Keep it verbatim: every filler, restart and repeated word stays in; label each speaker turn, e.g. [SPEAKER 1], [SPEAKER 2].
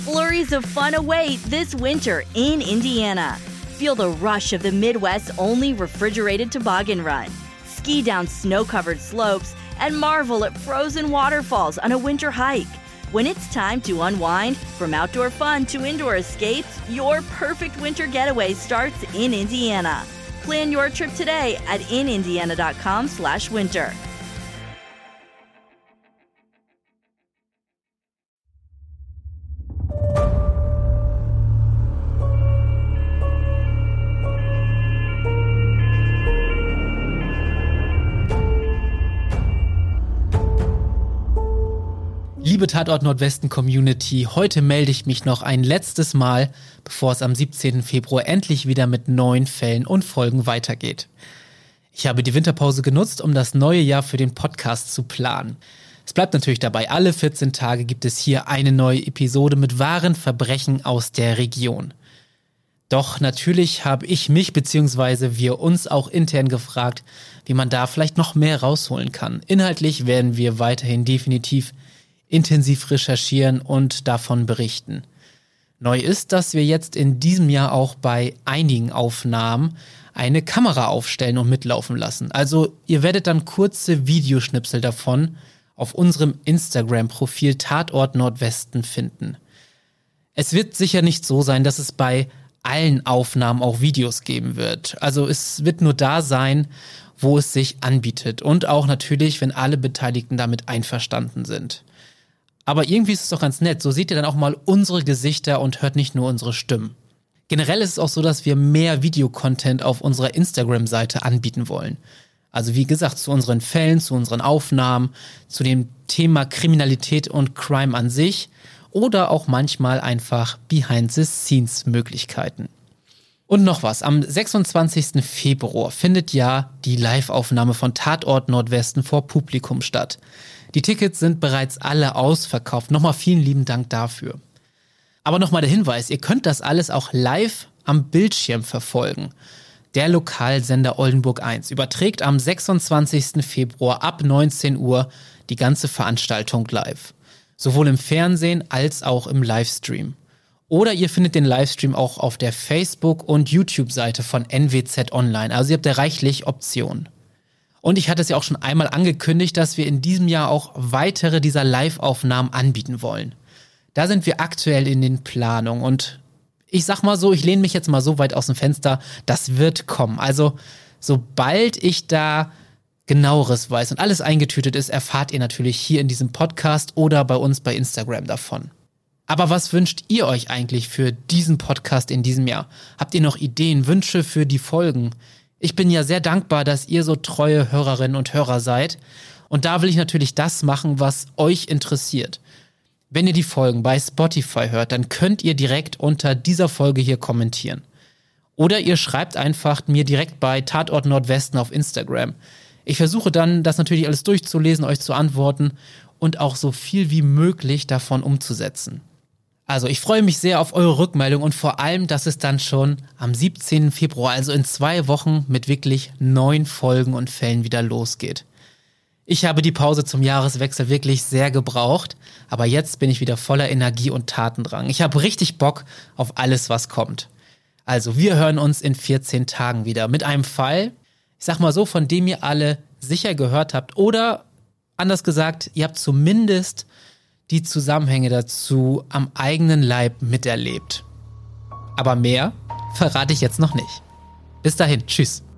[SPEAKER 1] Flurries of fun await this winter in Indiana. Feel the rush of the Midwest's only refrigerated toboggan run. Ski down snow-covered slopes and marvel at frozen waterfalls on a winter hike. When it's time to unwind, from outdoor fun to indoor escapes, your perfect winter getaway starts in Indiana. Plan your trip today at in indiana dot com slash winter.
[SPEAKER 2] Liebe Tatort Nordwesten Community, heute melde ich mich noch ein letztes Mal, bevor es am siebzehnten Februar endlich wieder mit neuen Fällen und Folgen weitergeht. Ich habe die Winterpause genutzt, um das neue Jahr für den Podcast zu planen. Es bleibt natürlich dabei, alle vierzehn Tage gibt es hier eine neue Episode mit wahren Verbrechen aus der Region. Doch natürlich habe ich mich bzw. wir uns auch intern gefragt, wie man da vielleicht noch mehr rausholen kann. Inhaltlich werden wir weiterhin definitiv intensiv recherchieren und davon berichten. Neu ist, dass wir jetzt in diesem Jahr auch bei einigen Aufnahmen eine Kamera aufstellen und mitlaufen lassen. Also ihr werdet dann kurze Videoschnipsel davon auf unserem Instagram-Profil Tatort Nordwesten finden. Es wird sicher nicht so sein, dass es bei allen Aufnahmen auch Videos geben wird. Also es wird nur da sein, wo es sich anbietet. Und auch natürlich, wenn alle Beteiligten damit einverstanden sind. Aber irgendwie ist es doch ganz nett, so seht ihr dann auch mal unsere Gesichter und hört nicht nur unsere Stimmen. Generell ist es auch so, dass wir mehr Videocontent auf unserer Instagram-Seite anbieten wollen. Also wie gesagt, zu unseren Fällen, zu unseren Aufnahmen, zu dem Thema Kriminalität und Crime an sich oder auch manchmal einfach Behind-the-Scenes-Möglichkeiten. Und noch was, am sechsundzwanzigsten Februar findet ja die Live-Aufnahme von Tatort Nordwesten vor Publikum statt. Die Tickets sind bereits alle ausverkauft. Nochmal vielen lieben Dank dafür. Aber nochmal der Hinweis, ihr könnt das alles auch live am Bildschirm verfolgen. Der Lokalsender Oldenburg eins überträgt am sechsundzwanzigsten Februar ab neunzehn Uhr die ganze Veranstaltung live. Sowohl im Fernsehen als auch im Livestream. Oder ihr findet den Livestream auch auf der Facebook- und YouTube-Seite von N W Z Online. Also ihr habt da reichlich Optionen. Und ich hatte es ja auch schon einmal angekündigt, dass wir in diesem Jahr auch weitere dieser Live-Aufnahmen anbieten wollen. Da sind wir aktuell in den Planungen und ich sag mal so, ich lehne mich jetzt mal so weit aus dem Fenster, das wird kommen. Also sobald ich da Genaueres weiß und alles eingetütet ist, erfahrt ihr natürlich hier in diesem Podcast oder bei uns bei Instagram davon. Aber was wünscht ihr euch eigentlich für diesen Podcast in diesem Jahr? Habt ihr noch Ideen, Wünsche für die Folgen? Ich bin ja sehr dankbar, dass ihr so treue Hörerinnen und Hörer seid. Und da will ich natürlich das machen, was euch interessiert. Wenn ihr die Folgen bei Spotify hört, dann könnt ihr direkt unter dieser Folge hier kommentieren. Oder ihr schreibt einfach mir direkt bei Tatort Nordwesten auf Instagram. Ich versuche dann, das natürlich alles durchzulesen, euch zu antworten und auch so viel wie möglich davon umzusetzen. Also ich freue mich sehr auf eure Rückmeldung und vor allem, dass es dann schon am siebzehnten Februar, also in zwei Wochen, mit wirklich neun Folgen und Fällen wieder losgeht. Ich habe die Pause zum Jahreswechsel wirklich sehr gebraucht, aber jetzt bin ich wieder voller Energie und Tatendrang. Ich habe richtig Bock auf alles, was kommt. Also wir hören uns in vierzehn Tagen wieder mit einem Fall, ich sag mal so, von dem ihr alle sicher gehört habt oder anders gesagt, ihr habt zumindest die Zusammenhänge dazu am eigenen Leib miterlebt. Aber mehr verrate ich jetzt noch nicht. Bis dahin, tschüss.